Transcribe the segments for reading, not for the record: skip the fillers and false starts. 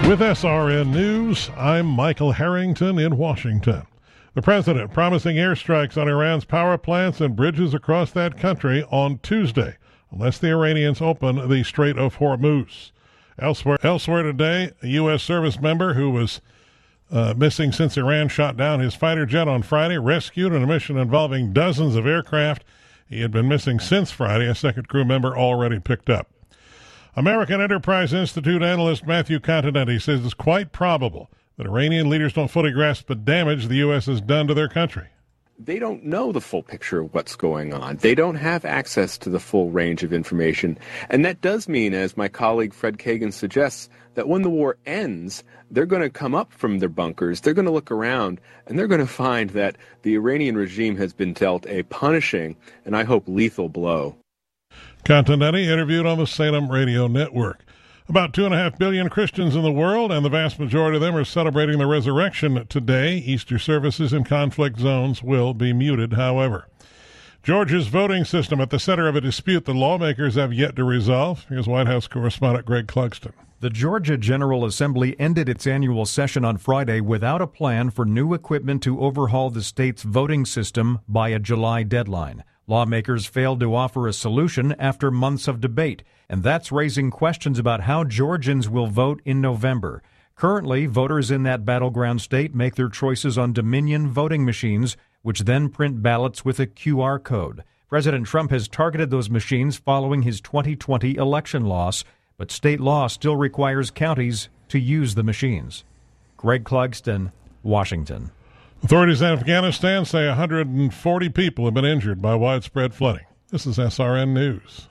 With SRN News, I'm Michael Harrington in Washington. The president promising airstrikes on Iran's power plants and bridges across that country on Tuesday, unless the Iranians open the Strait of Hormuz. Elsewhere today, a U.S. service member who was missing since Iran shot down his fighter jet on Friday, rescued in a mission involving dozens of aircraft. He had been missing since Friday, a second crew member already picked up. American Enterprise Institute analyst Matthew Continetti says it's quite probable that Iranian leaders don't fully grasp the damage the U.S. has done to their country. They don't know the full picture of what's going on. They don't have access to the full range of information. And that does mean, as my colleague Fred Kagan suggests, that when the war ends, they're going to come up from their bunkers, they're going to look around, and they're going to find that the Iranian regime has been dealt a punishing, and I hope lethal blow. Continetti interviewed on the Salem Radio Network. About 2.5 billion Christians in the world, and the vast majority of them are celebrating the resurrection today. Easter services in conflict zones will be muted, however. Georgia's voting system at the center of a dispute the lawmakers have yet to resolve. Here's White House correspondent Greg Clugston. The Georgia General Assembly ended its annual session on Friday without a plan for new equipment to overhaul the state's voting system by a July deadline. Lawmakers failed to offer a solution after months of debate, and that's raising questions about how Georgians will vote in November. Currently, voters in that battleground state make their choices on Dominion voting machines, which then print ballots with a QR code. President Trump has targeted those machines following his 2020 election loss, but state law still requires counties to use the machines. Greg Clugston, Washington. Authorities in Afghanistan say 140 people have been injured by widespread flooding. This is SRN News.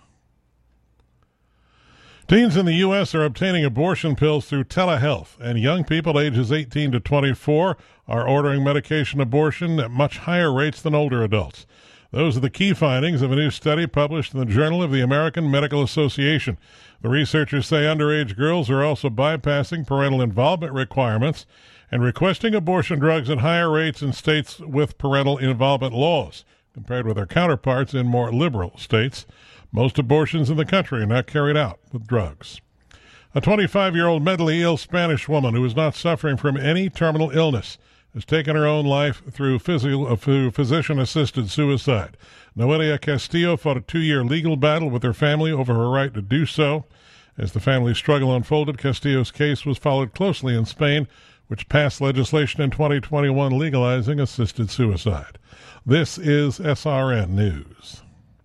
Teens in the U.S. are obtaining abortion pills through telehealth, and young people ages 18 to 24 are ordering medication abortion at much higher rates than older adults. Those are the key findings of a new study published in the Journal of the American Medical Association. The researchers say underage girls are also bypassing parental involvement requirements and requesting abortion drugs at higher rates in states with parental involvement laws, compared with their counterparts in more liberal states. Most abortions in the country are not carried out with drugs. A 25-year-old mentally ill Spanish woman who is not suffering from any terminal illness has taken her own life through physician-assisted suicide. Noelia Castillo fought a 2-year legal battle with her family over her right to do so. As the family's struggle unfolded, Castillo's case was followed closely in Spain, which passed legislation in 2021 legalizing assisted suicide. This is SRN News.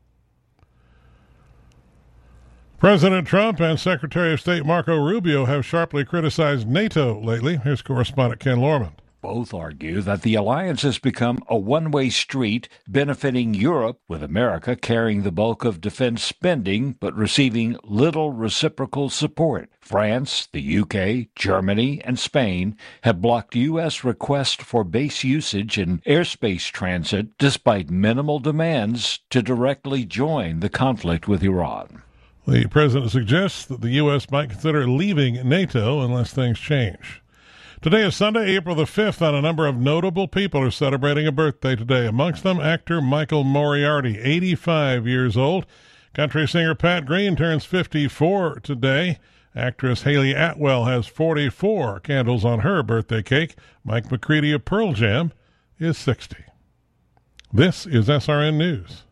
President Trump and Secretary of State Marco Rubio have sharply criticized NATO lately. Here's correspondent Ken Lorman. Both argue that the alliance has become a one-way street benefiting Europe, with America carrying the bulk of defense spending but receiving little reciprocal support. France, the UK, Germany, and Spain have blocked U.S. requests for base usage and airspace transit despite minimal demands to directly join the conflict with Iran. The president suggests that the U.S. might consider leaving NATO unless things change. Today is Sunday, April the 5th, and a number of notable people are celebrating a birthday today. Amongst them, actor Michael Moriarty, 85 years old. Country singer Pat Green turns 54 today. Actress Haley Atwell has 44 candles on her birthday cake. Mike McCready of Pearl Jam is 60. This is SRN News.